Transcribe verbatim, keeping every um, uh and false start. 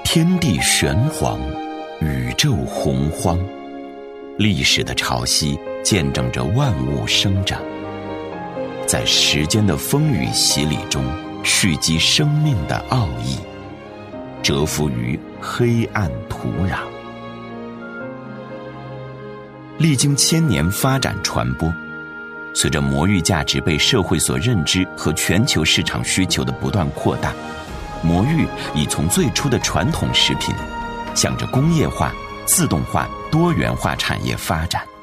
天地玄黄，宇宙洪荒，历史的潮汐见证着万物生长，在时间的风雨洗礼中蓄积生命的奥义，蛰伏于黑暗土壤。历经千年发展传播，随着魔芋价值被社会所认知和全球市场需求的不断扩大，魔芋已从最初的传统食品，向着工业化、自动化、多元化产业发展。